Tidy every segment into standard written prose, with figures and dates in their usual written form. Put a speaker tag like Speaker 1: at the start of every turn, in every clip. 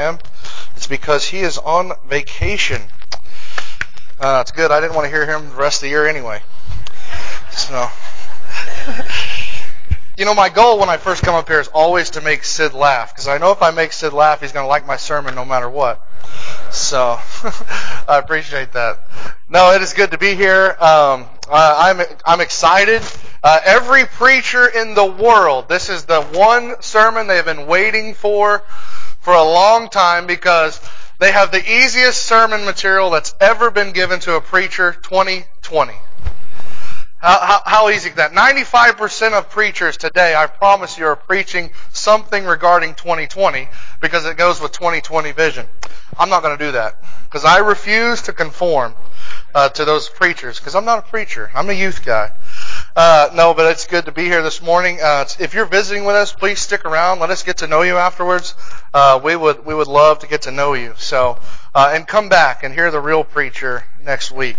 Speaker 1: him. It's because he is on vacation. It's good. I didn't want to hear him the rest of the year anyway. So, my goal when I first come up here is always to make Sid laugh, because I know if I make Sid laugh, he's going to like my sermon no matter what. So, I appreciate that. No, it is good to be here. I'm excited. Every preacher in the world, this is the one sermon they've been waiting for a long time, because they have the easiest sermon material that's ever been given to a preacher, 2020. How easy is that? 95% of preachers today, I promise you, are preaching something regarding 2020 because it goes with 2020 vision. I'm not going to do that because I refuse to conform to those preachers, because I'm not a preacher. I'm a youth guy. No, but it's good to be here this morning. If you're visiting with us, please stick around. Let us get to know you afterwards. We would love to get to know you. So, and come back and hear the real preacher next week.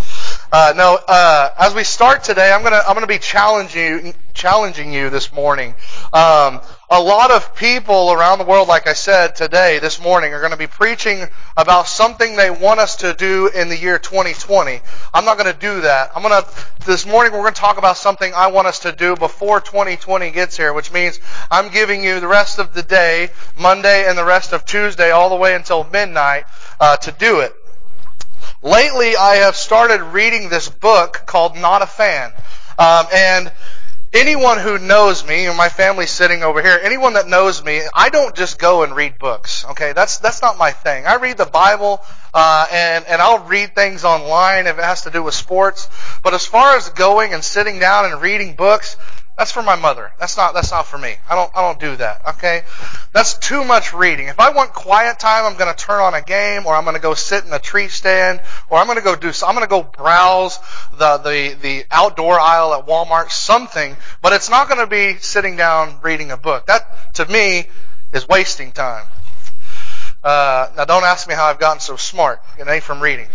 Speaker 1: As we start today, I'm gonna be challenging you this morning. A lot of people around the world, like I said this morning, are going to be preaching about something they want us to do in the year 2020. I'm not going to do that. This morning we're going to talk about something I want us to do before 2020 gets here, which means I'm giving you the rest of the day, Monday and the rest of Tuesday, all the way until midnight, to do it. Lately, I have started reading this book called Not a Fan. And anyone who knows me, and my family's sitting over here, anyone that knows me, I don't just go and read books. Okay, that's not my thing. I read the Bible, and I'll read things online if it has to do with sports. But as far as going and sitting down and reading books, that's for my mother. That's not for me. I don't do that. Okay? That's too much reading. If I want quiet time, I'm going to turn on a game, or I'm going to go sit in a tree stand, or I'm going to go browse the outdoor aisle at Walmart, something, but it's not going to be sitting down reading a book. That, to me, is wasting time. Now don't ask me how I've gotten so smart. It ain't from reading.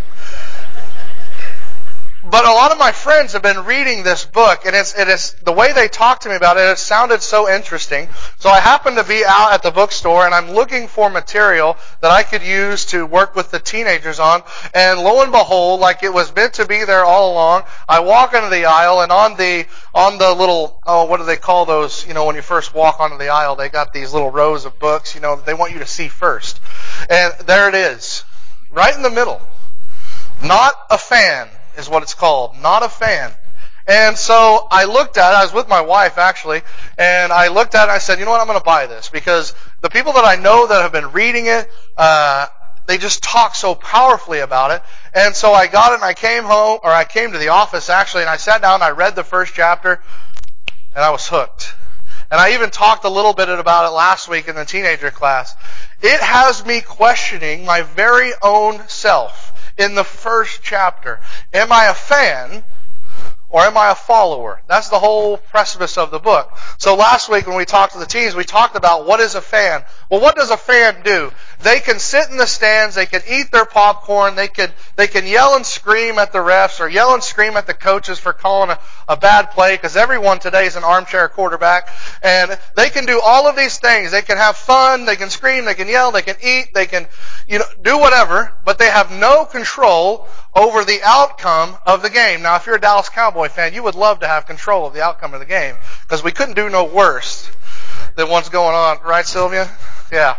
Speaker 1: But a lot of my friends have been reading this book, and it's the way they talk to me about it sounded so interesting. So I happened to be out at the bookstore, and I'm looking for material that I could use to work with the teenagers on. And lo and behold, like it was meant to be there all along, I walk into the aisle, and on the little, what do they call those? When you first walk onto the aisle, they got these little rows of books, that they want you to see first. And there it is, right in the middle. Not a Fan is what it's called. Not a Fan. And so I looked at it. I was with my wife, actually, and I looked at it and I said, you know what, I'm going to buy this, because the people that I know that have been reading it, they just talk so powerfully about it. And so I got it, and I came to the office, actually, and I sat down and I read the first chapter, and I was hooked. And I even talked a little bit about it last week in the teenager class. It has me questioning my very own self. In the first chapter, am I a fan or am I a follower? That's the whole precipice of the book. So last week when we talked to the teens, we talked about what is a fan. Well, what does a fan do? They can sit in the stands, they can eat their popcorn, they can yell and scream at the refs, or yell and scream at the coaches for calling a bad play, because everyone today is an armchair quarterback. And they can do all of these things. They can have fun, they can scream, they can yell, they can eat, they can do whatever, but they have no control over the outcome of the game. Now, if you're a Dallas Cowboy fan, you would love to have control of the outcome of the game, because we couldn't do no worse than what's going on. Right, Sylvia? Yeah.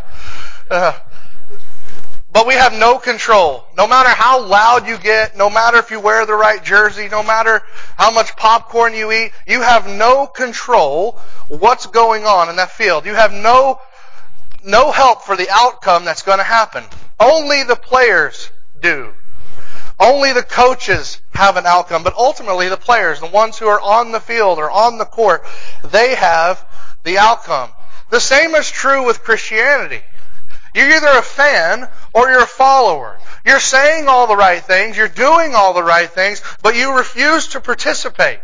Speaker 1: But we have no control. No matter how loud you get, no matter if you wear the right jersey, no matter how much popcorn you eat, you have no control what's going on in that field. You have no help for the outcome that's going to happen. Only the players do. Only the coaches have an outcome, but ultimately the players, the ones who are on the field or on the court, they have the outcome. The same is true with Christianity. You're either a fan or you're a follower. You're saying all the right things, you're doing all the right things, but you refuse to participate.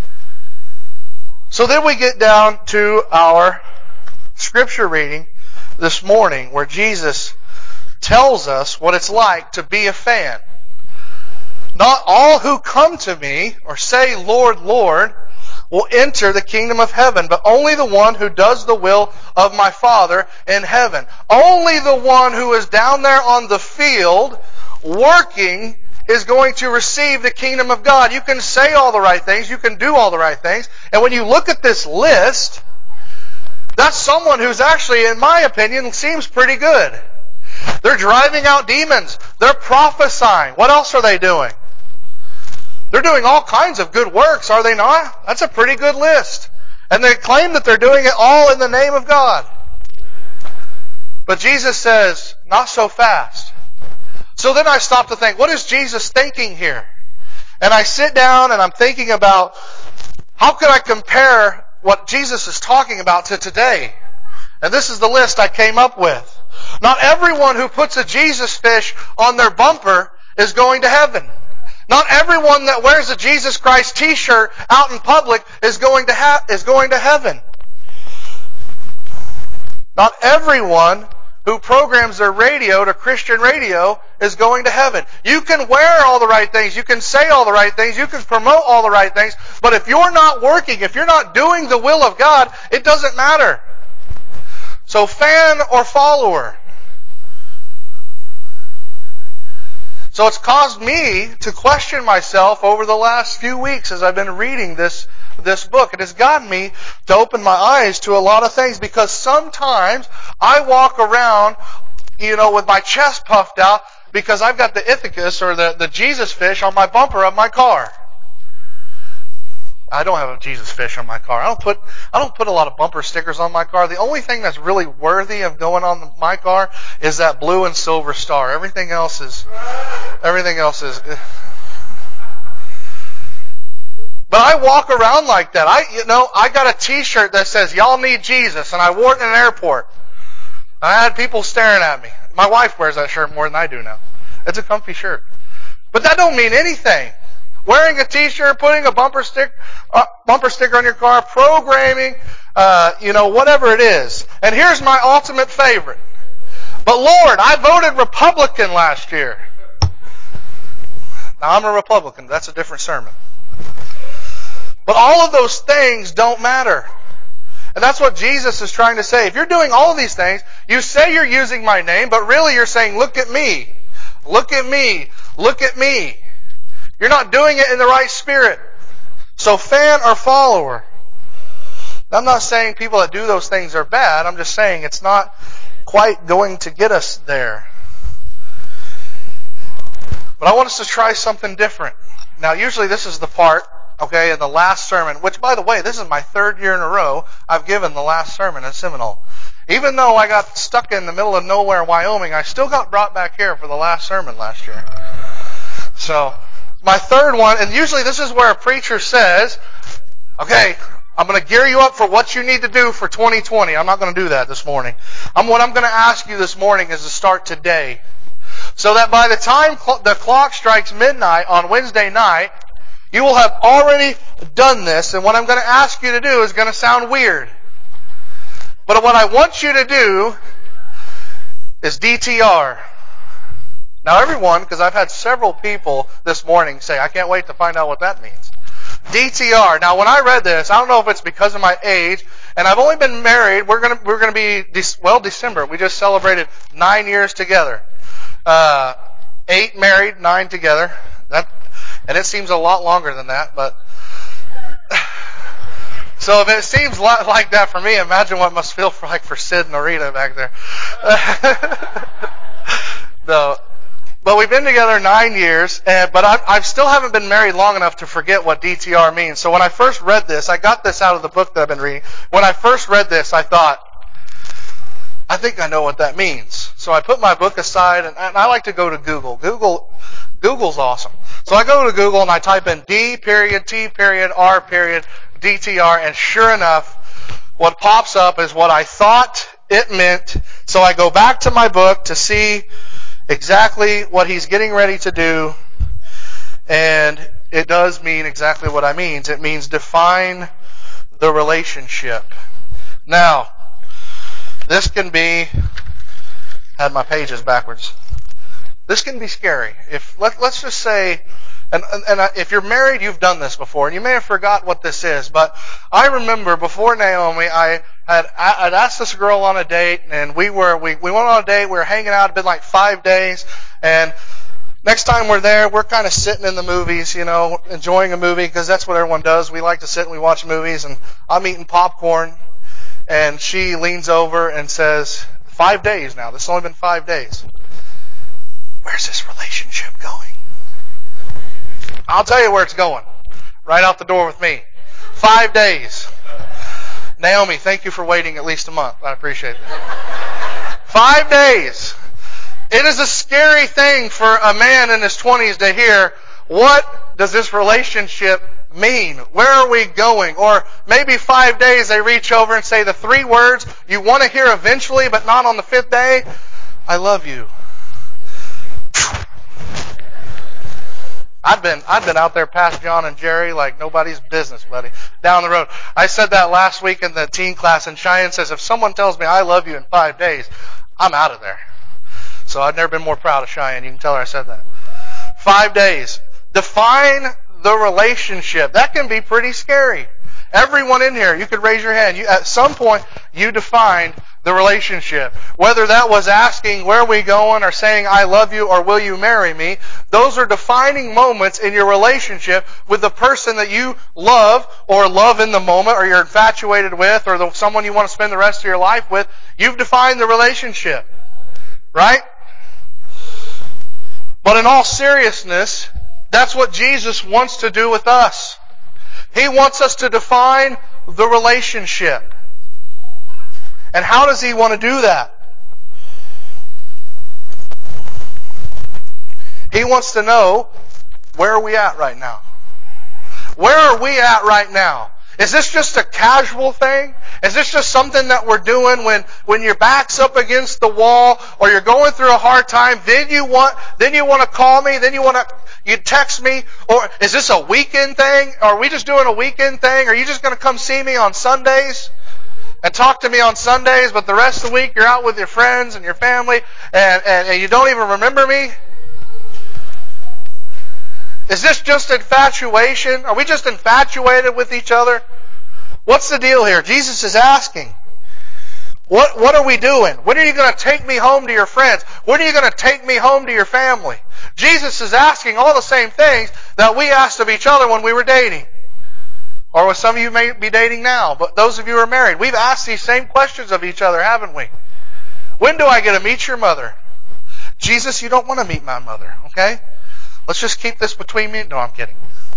Speaker 1: So then we get down to our scripture reading this morning, where Jesus tells us what it's like to be a fan. Not all who come to me or say, Lord, Lord, will enter the kingdom of heaven, but only the one who does the will of my Father in heaven. Only the one who is down there on the field working is going to receive the kingdom of God. You can say all the right things, you can do all the right things, and when you look at this list, that's someone who's actually, in my opinion, seems pretty good. They're driving out demons. They're prophesying. What else are they doing? They're doing all kinds of good works, are they not? That's a pretty good list. And they claim that they're doing it all in the name of God. But Jesus says, not so fast. So then I stop to think, what is Jesus thinking here? And I sit down and I'm thinking about, how could I compare what Jesus is talking about to today? And this is the list I came up with. Not everyone who puts a Jesus fish on their bumper is going to heaven. Not everyone that wears a Jesus Christ t-shirt out in public is going to heaven. Not everyone who programs their radio to Christian radio is going to heaven. You can wear all the right things, you can say all the right things, you can promote all the right things, but if you're not working, if you're not doing the will of God, it doesn't matter. So fan or follower. So it's caused me to question myself over the last few weeks as I've been reading this book. It has gotten me to open my eyes to a lot of things, because sometimes I walk around, with my chest puffed out because I've got the Ithacus or the Jesus fish on my bumper of my car. I don't have a Jesus fish on my car. I don't put a lot of bumper stickers on my car. The only thing that's really worthy of going on my car is that blue and silver star. Everything else is. But I walk around like that. I got a T-shirt that says "Y'all need Jesus," and I wore it in an airport. I had people staring at me. My wife wears that shirt more than I do now. It's a comfy shirt, but that don't mean anything. Wearing a T-shirt, putting a bumper sticker on your car, programming, whatever it is. And here's my ultimate favorite. But Lord, I voted Republican last year. Now I'm a Republican. That's a different sermon. But all of those things don't matter. And that's what Jesus is trying to say. If you're doing all of these things, you say you're using my name, but really you're saying, look at me. Look at me. Look at me. You're not doing it in the right spirit. So fan or follower. I'm not saying people that do those things are bad. I'm just saying it's not quite going to get us there. But I want us to try something different. Now, usually this is the part, in the last sermon, which, by the way, this is my third year in a row I've given the last sermon at Seminole. Even though I got stuck in the middle of nowhere, Wyoming, I still got brought back here for the last sermon last year. So, my third one, and usually this is where a preacher says, okay, I'm going to gear you up for what you need to do for 2020. I'm not going to do that this morning. What I'm going to ask you this morning is to start today. So that by the time the clock strikes midnight on Wednesday night, you will have already done this. And what I'm going to ask you to do is going to sound weird. But what I want you to do is DTR. Now everyone, because I've had several people this morning say, I can't wait to find out what that means. DTR. Now when I read this, I don't know if it's because of my age, and I've only been married, we're going to be, December. We just celebrated 9 years together. 8 married, 9 together. And it seems a lot longer than that, but so if it seems like that for me, imagine what it must feel like for Sid and Norita back there. No. But we've been together 9 years, but I still haven't been married long enough to forget what DTR means. So when I first read this, I got this out of the book that I've been reading. When I first read this, I thought, I think I know what that means. So I put my book aside, and I like to go to Google. Google's awesome. So I go to Google and I type in D.T.R. and sure enough, what pops up is what I thought it meant. So I go back to my book to see exactly what he's getting ready to do, and it does mean exactly what I mean. It means define the relationship. Now, this can be, had my pages backwards. This can be scary. Let's just say And if you're married, you've done this before, and you may have forgot what this is. But I remember before Naomi, I'd asked this girl on a date, and we went on a date. We were hanging out. It'd been like 5 days, and next time we're there, we're kind of sitting in the movies, enjoying a movie, because that's what everyone does. We like to sit and we watch movies, and I'm eating popcorn, and she leans over and says, 5 days now. This has only been 5 days. Where's this relationship going? I'll tell you where it's going. Right out the door with me. 5 days. Naomi, thank you for waiting at least a month. I appreciate it. 5 days. It is a scary thing for a man in his 20s to hear, what does this relationship mean? Where are we going? Or maybe 5 days they reach over and say the 3 words you want to hear eventually, but not on the 5th day. I love you. I've been out there past John and Jerry like nobody's business, buddy. Down the road. I said that last week in the teen class, and Cheyenne says, if someone tells me I love you in 5 days, I'm out of there. So I've never been more proud of Cheyenne. You can tell her I said that. 5 days. Define the relationship. That can be pretty scary. Everyone in here, you could raise your hand. At some point, you defined the relationship. Whether that was asking, where are we going, or saying, I love you, or will you marry me, those are defining moments in your relationship with the person that you love, or love in the moment, or you're infatuated with, or someone you want to spend the rest of your life with. You've defined the relationship. Right? But in all seriousness, that's what Jesus wants to do with us. He wants us to define the relationship. And how does He want to do that? He wants to know, where are we at right now? Where are we at right now? Is this just a casual thing? Is this just something that we're doing when your back's up against the wall, or you're going through a hard time, then you want to call me, then you text me? Or is this a weekend thing? Are we just doing a weekend thing? Are you just going to come see me on Sundays and talk to me on Sundays, but the rest of the week you're out with your friends and your family and you don't even remember me? Is this just infatuation? Are we just infatuated with each other? What's the deal here? Jesus is asking. What are we doing? When are you going to take me home to your friends? When are you going to take me home to your family? Jesus is asking all the same things that we asked of each other when we were dating. Or what some of you may be dating now. But those of you who are married, we've asked these same questions of each other, haven't we? When do I get to meet your mother? Jesus, you don't want to meet my mother, okay? Let's just keep this between me. No, I'm kidding.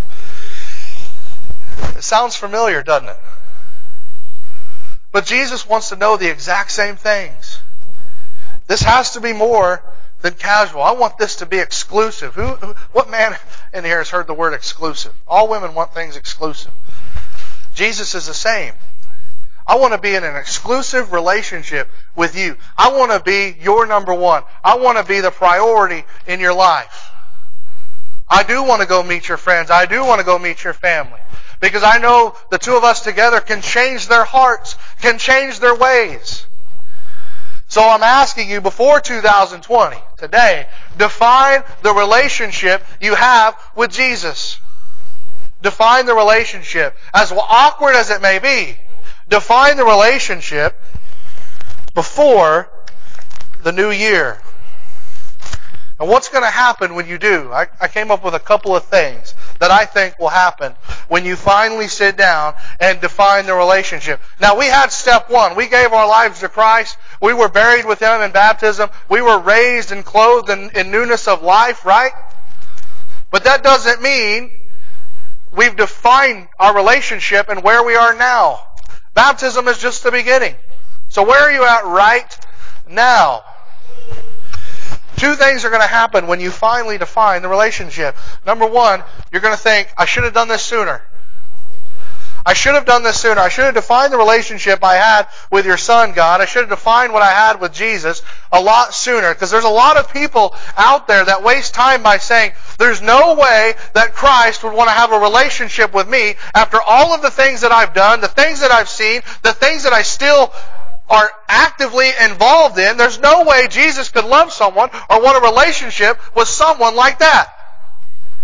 Speaker 1: It sounds familiar, doesn't it? But Jesus wants to know the exact same things. This has to be more than casual. I want this to be exclusive. What man in here has heard the word exclusive? All women want things exclusive. Jesus is the same. I want to be in an exclusive relationship with you. I want to be your number one. I want to be the priority in your life. I do want to go meet your friends. I do want to go meet your family. Because I know the two of us together can change their hearts, can change their ways. So I'm asking you, before 2020, today, define the relationship you have with Jesus. Define the relationship. As awkward as it may be, define the relationship before the new year. And what's going to happen when you do? I came up with a couple of things that I think will happen when you finally sit down and define the relationship. Now, we had step one. We gave our lives to Christ. We were buried with Him in baptism. We were raised and clothed in newness of life, right? But that doesn't mean we've defined our relationship and where we are now. Baptism is just the beginning. So where are you at right now? Two things are going to happen when you finally define the relationship. Number one, you're going to think, I should have done this sooner. I should have done this sooner. I should have defined the relationship I had with your Son, God. I should have defined what I had with Jesus a lot sooner. Because there's a lot of people out there that waste time by saying, there's no way that Christ would want to have a relationship with me after all of the things that I've done, the things that I've seen, the things that I still are actively involved in. There's no way Jesus could love someone or want a relationship with someone like that.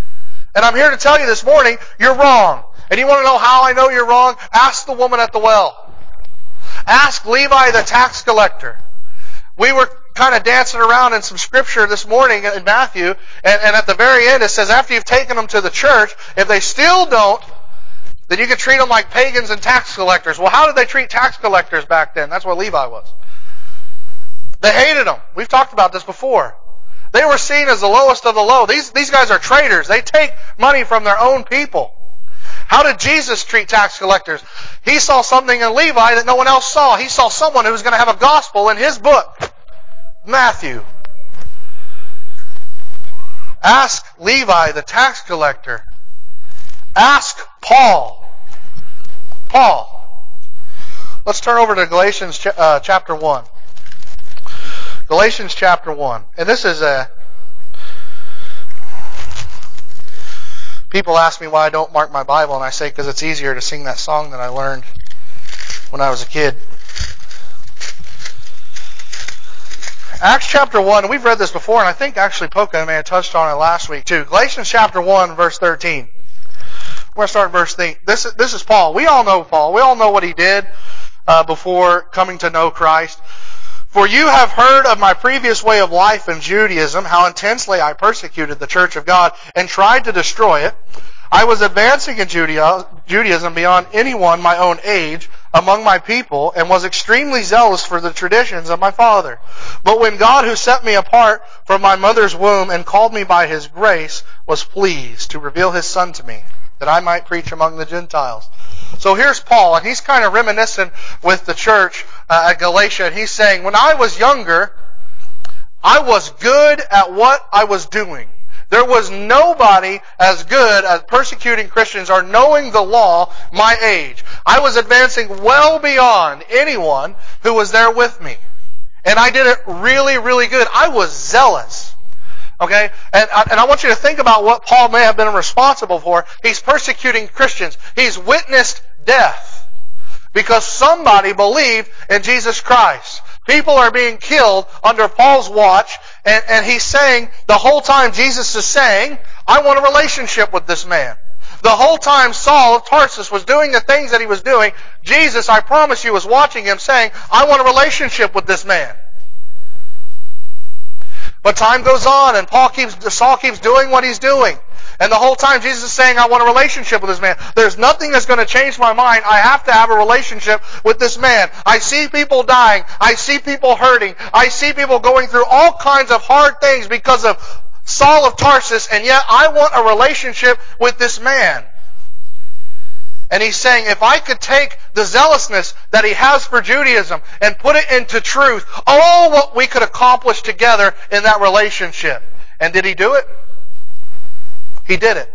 Speaker 1: And I'm here to tell you this morning, you're wrong. And you want to know how I know you're wrong? Ask the woman at the well. Ask Levi the tax collector. We were kind of dancing around in some scripture this morning in Matthew, and at the very end it says after you've taken them to the church, if they still don't, then you can treat them like pagans and tax collectors. Well, how did they treat tax collectors back then? That's what Levi was. They hated them. We've talked about this before. They were seen as the lowest of the low. These guys are traitors. They take money from their own people. How did Jesus treat tax collectors? He saw something in Levi that no one else saw. He saw someone who was going to have a gospel in his book, Matthew. Ask Levi, the tax collector. Ask Paul. Paul. Let's turn over to Galatians chapter 1. Galatians chapter 1. And this is people ask me why I don't mark my Bible, and I say because it's easier to sing that song that I learned when I was a kid. Acts chapter 1, we've read this before, and I think actually Poca may have touched on it last week too. Galatians chapter 1, verse 13. We're going to start in verse 3. This is Paul. We all know Paul. We all know what he did before coming to know Christ. For you have heard of my previous way of life in Judaism, how intensely I persecuted the church of God and tried to destroy it. I was advancing in Judaism beyond anyone my own age among my people and was extremely zealous for the traditions of my father. But when God, who set me apart from my mother's womb and called me by His grace, was pleased to reveal His Son to me, that I might preach among the Gentiles. So here's Paul, and he's kind of reminiscent with the church at Galatia, and he's saying, when I was younger, I was good at what I was doing. There was nobody as good at persecuting Christians or knowing the law my age. I was advancing well beyond anyone who was there with me. And I did it really, really good. I was zealous. Okay? And I want you to think about what Paul may have been responsible for. He's persecuting Christians. He's witnessed death because somebody believed in Jesus Christ. People are being killed under Paul's watch, and he's saying, the whole time Jesus is saying, I want a relationship with this man. The whole time Saul of Tarsus was doing the things that he was doing, Jesus, I promise you, was watching him saying, I want a relationship with this man. But time goes on, and Saul keeps doing what he's doing. And the whole time Jesus is saying, I want a relationship with this man. There's nothing that's going to change my mind. I have to have a relationship with this man. I see people dying. I see people hurting. I see people going through all kinds of hard things because of Saul of Tarsus, and yet I want a relationship with this man. And he's saying, if I could take the zealousness that he has for Judaism and put it into truth, all what we could accomplish together in that relationship. And did he do it? He did it.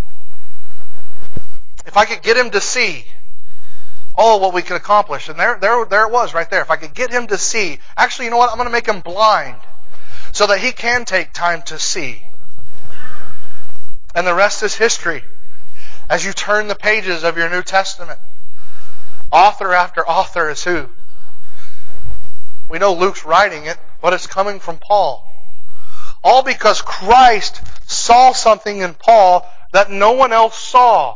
Speaker 1: If I could get him to see all what we could accomplish, and there it was right there. If I could get him to see, actually, you know what? I'm going to make him blind so that he can take time to see. And the rest is history. As you turn the pages of your New Testament, author after author is who? We know Luke's writing it, but it's coming from Paul. All because Christ saw something in Paul that no one else saw.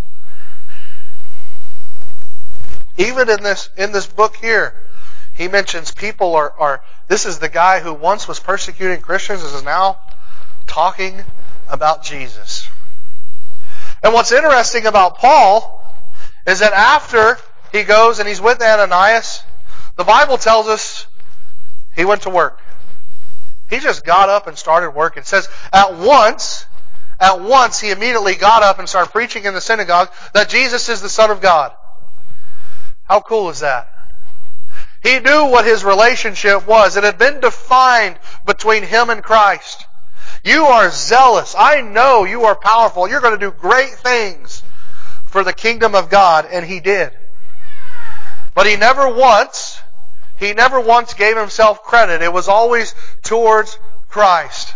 Speaker 1: Even in this book here, he mentions people are this is the guy who once was persecuting Christians is now talking about Jesus. And what's interesting about Paul is that after he goes and he's with Ananias, the Bible tells us he went to work. He just got up and started working. It says at once he immediately got up and started preaching in the synagogue that Jesus is the Son of God. How cool is that? He knew what his relationship was. It had been defined between him and Christ. You are zealous. I know you are powerful. You're going to do great things for the kingdom of God. And he did. But he never once gave himself credit. It was always towards Christ.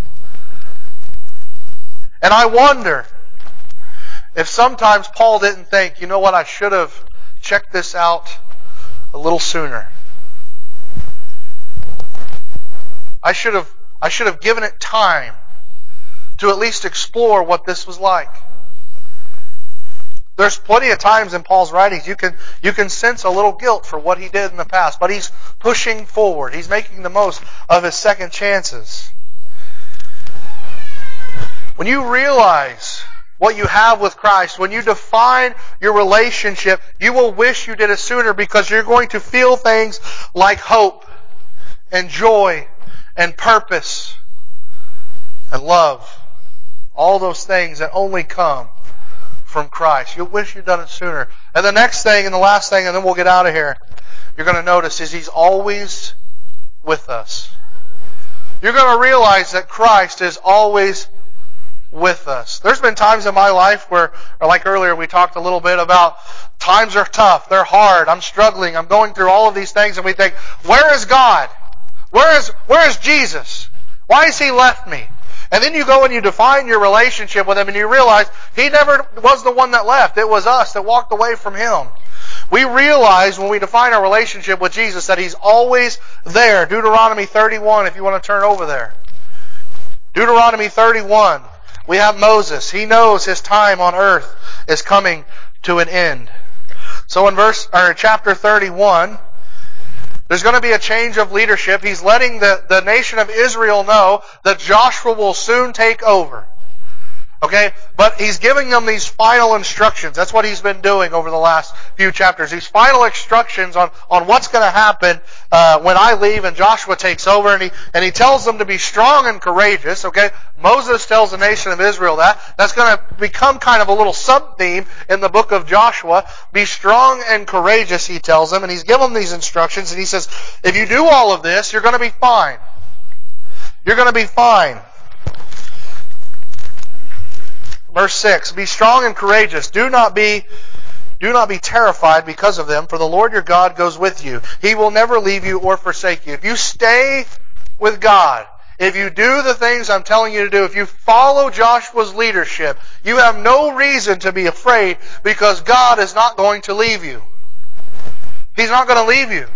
Speaker 1: And I wonder if sometimes Paul didn't think, you know what, I should have checked this out a little sooner. I should have given it time to at least explore what this was like. There's plenty of times in Paul's writings you can sense a little guilt for what he did in the past, but he's pushing forward. He's making the most of his second chances. When you realize what you have with Christ, when you define your relationship, you will wish you did it sooner because you're going to feel things like hope and joy and purpose and love. All those things that only come from Christ. You'll wish you'd done it sooner. And the next thing and the last thing, and then we'll get out of here, you're going to notice is He's always with us. You're going to realize that Christ is always with us. There's been times in my life where, or like earlier, we talked a little bit about times are tough, they're hard, I'm struggling, I'm going through all of these things, and we think, where is God? Where is Jesus? Why has He left me? And then you go and you define your relationship with Him and you realize He never was the one that left. It was us that walked away from Him. We realize when we define our relationship with Jesus that He's always there. Deuteronomy 31, if you want to turn over there. Deuteronomy 31. We have Moses. He knows his time on earth is coming to an end. So in chapter 31, there's going to be a change of leadership. He's letting the nation of Israel know that Joshua will soon take over. Okay? But he's giving them these final instructions. That's what he's been doing over the last few chapters. These final instructions on what's going to happen when I leave and Joshua takes over. And he tells them to be strong and courageous. Okay? Moses tells the nation of Israel that. That's going to become kind of a little sub-theme in the book of Joshua. Be strong and courageous, he tells them. And he's given them these instructions. And he says, if you do all of this, you're going to be fine. You're going to be fine. Verse 6, be strong and courageous. Do not be terrified because of them, for the Lord your God goes with you. He will never leave you or forsake you. If you stay with God, if you do the things I'm telling you to do, if you follow Joshua's leadership, you have no reason to be afraid because God is not going to leave you. He's not going to leave you.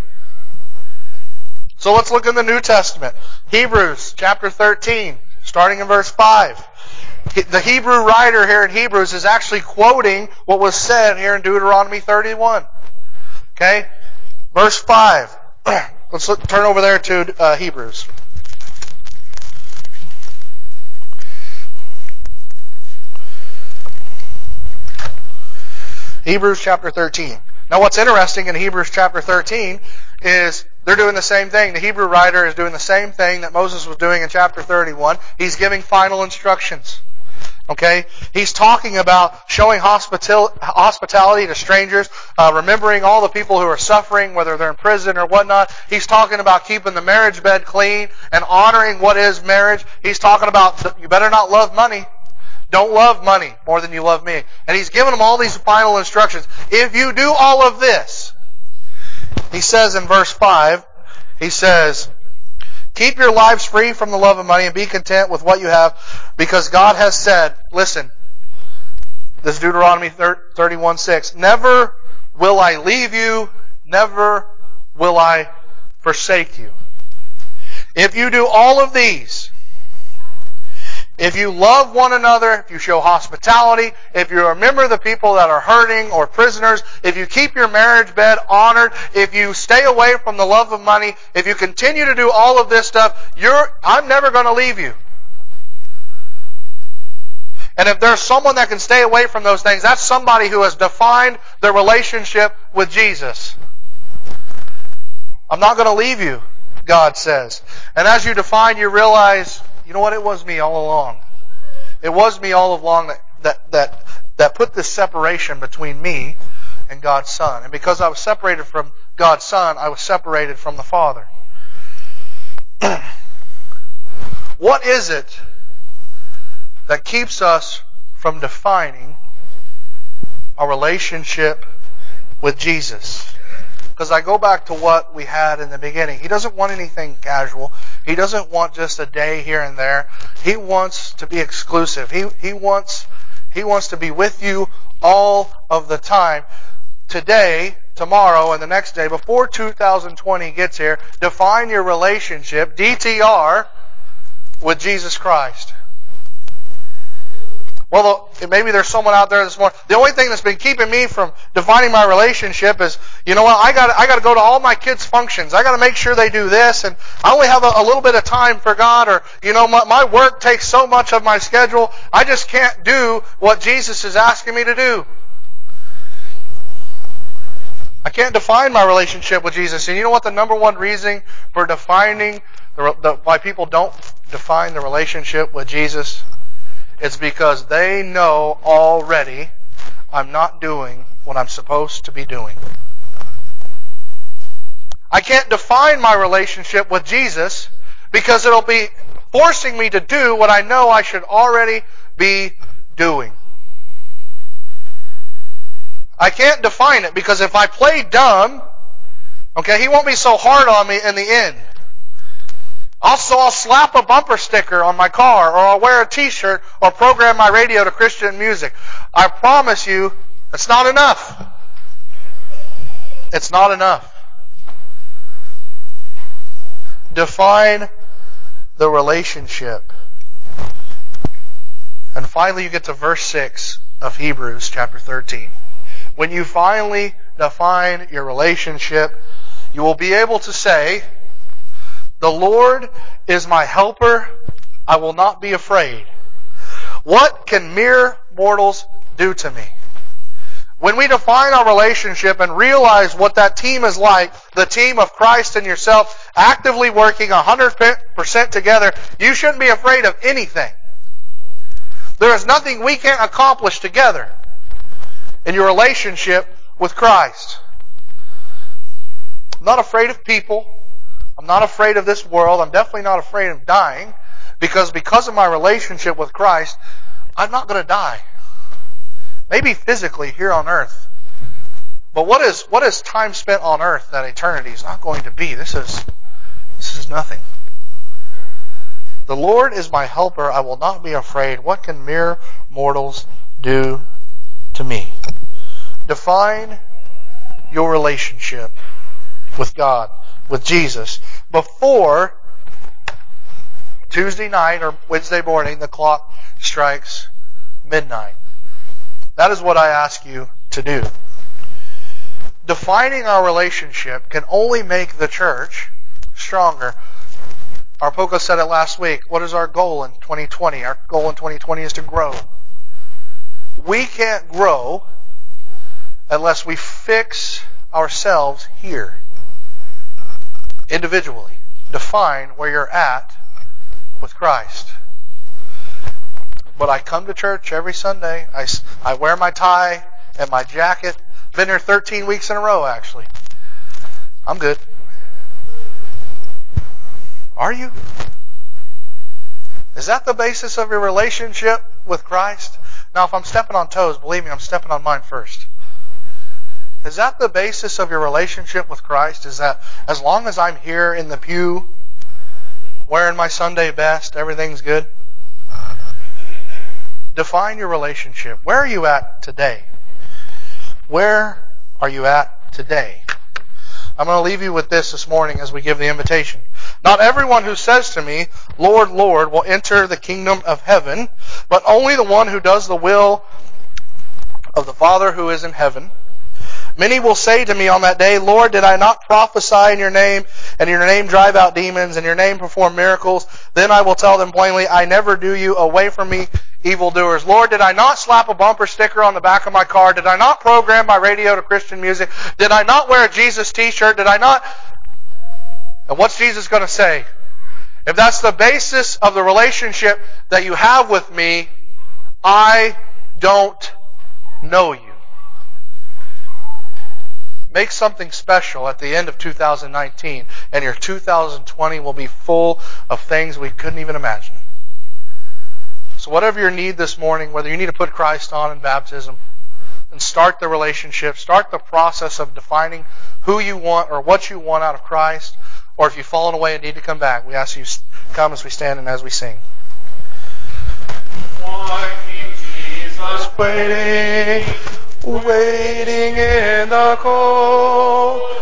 Speaker 1: So let's look in the New Testament. Hebrews chapter 13, starting in verse 5. The Hebrew writer here in Hebrews is actually quoting what was said here in Deuteronomy 31. Okay? Verse 5. Let's turn over there to Hebrews. Hebrews chapter 13. Now what's interesting in Hebrews chapter 13 is they're doing the same thing. The Hebrew writer is doing the same thing that Moses was doing in chapter 31. He's giving final instructions. Okay? He's talking about showing hospitality to strangers, remembering all the people who are suffering, whether they're in prison or whatnot. He's talking about keeping the marriage bed clean and honoring what is marriage. He's talking about you better not love money. Don't love money more than you love me. And he's giving them all these final instructions. If you do all of this, he says in verse 5, he says, keep your lives free from the love of money and be content with what you have because God has said, listen, this is Deuteronomy 31:6, never will I leave you, never will I forsake you. If you do all of these, if you love one another, if you show hospitality, if you remember the people that are hurting or prisoners, if you keep your marriage bed honored, if you stay away from the love of money, if you continue to do all of this stuff, I'm never going to leave you. And if there's someone that can stay away from those things, that's somebody who has defined their relationship with Jesus. I'm not going to leave you, God says. And as you define, you realize, you know what? It was me all along. It was me all along that put this separation between me and God's Son. And because I was separated from God's Son, I was separated from the Father. What is it that keeps us from defining our relationship with Jesus? Because I go back to what we had in the beginning. He doesn't want anything casual. He doesn't want just a day here and there. He wants to be exclusive. He wants to be with you all of the time. Today, tomorrow, and the next day, before 2020 gets here, define your relationship, DTR, with Jesus Christ. Well, maybe there's someone out there this morning. The only thing that's been keeping me from defining my relationship is, you know what, I got to go to all my kids' functions. I got to make sure they do this, and I only have a little bit of time for God, or, you know, my work takes so much of my schedule, I just can't do what Jesus is asking me to do. I can't define my relationship with Jesus. And you know what the number one reason for defining why people don't define the relationship with Jesus? It's because they know already I'm not doing what I'm supposed to be doing. I can't define my relationship with Jesus because it'll be forcing me to do what I know I should already be doing. I can't define it because if I play dumb, okay, He won't be so hard on me in the end. Also, I'll slap a bumper sticker on my car, or I'll wear a t-shirt, or program my radio to Christian music. I promise you, it's not enough. It's not enough. Define the relationship. And finally, you get to verse 6 of Hebrews chapter 13. When you finally define your relationship, you will be able to say, "The Lord is my helper. I will not be afraid. What can mere mortals do to me?" When we define our relationship and realize what that team is like, the team of Christ and yourself actively working 100% together, you shouldn't be afraid of anything. There is nothing we can't accomplish together in your relationship with Christ. I'm not afraid of people. I'm not afraid of this world. I'm definitely not afraid of dying because of my relationship with Christ, I'm not going to die. Maybe physically here on earth. But what is time spent on earth that eternity is not going to be? This is nothing. The Lord is my helper. I will not be afraid. What can mere mortals do to me? Define your relationship with God, with Jesus, before Tuesday night or Wednesday morning the clock strikes midnight. That is what I ask you to do. Defining our relationship can only make the church stronger. Arpoco said it last week. What is our goal in 2020? Our goal in 2020 is to grow. We can't grow unless we fix ourselves here. Individually. Define where you're at with Christ. But I come to church every Sunday. I wear my tie and my jacket. Been here 13 weeks in a row, actually. I'm good. Are you? Is that the basis of your relationship with Christ? Now, if I'm stepping on toes, believe me, I'm stepping on mine first. Is that the basis of your relationship with Christ? Is that as long as I'm here in the pew, wearing my Sunday best, everything's good? Define your relationship. Where are you at today? Where are you at today? I'm going to leave you with this morning as we give the invitation. Not everyone who says to me, "Lord, Lord," will enter the kingdom of heaven, but only the one who does the will of the Father who is in heaven. Many will say to me on that day, "Lord, did I not prophesy in your name, and in your name drive out demons, and in your name perform miracles?" Then I will tell them plainly, "I never knew you. Away from me, evildoers." Lord, did I not slap a bumper sticker on the back of my car? Did I not program my radio to Christian music? Did I not wear a Jesus t-shirt? Did I not? And what's Jesus going to say? If that's the basis of the relationship that you have with me, I don't know you. Make something special at the end of 2019, and your 2020 will be full of things we couldn't even imagine. So whatever your need this morning, whether you need to put Christ on in baptism, and start the relationship, start the process of defining who you want or what you want out of Christ, or if you've fallen away and need to come back, we ask you to come as we stand and as we sing. Why keep Jesus waiting in the cold?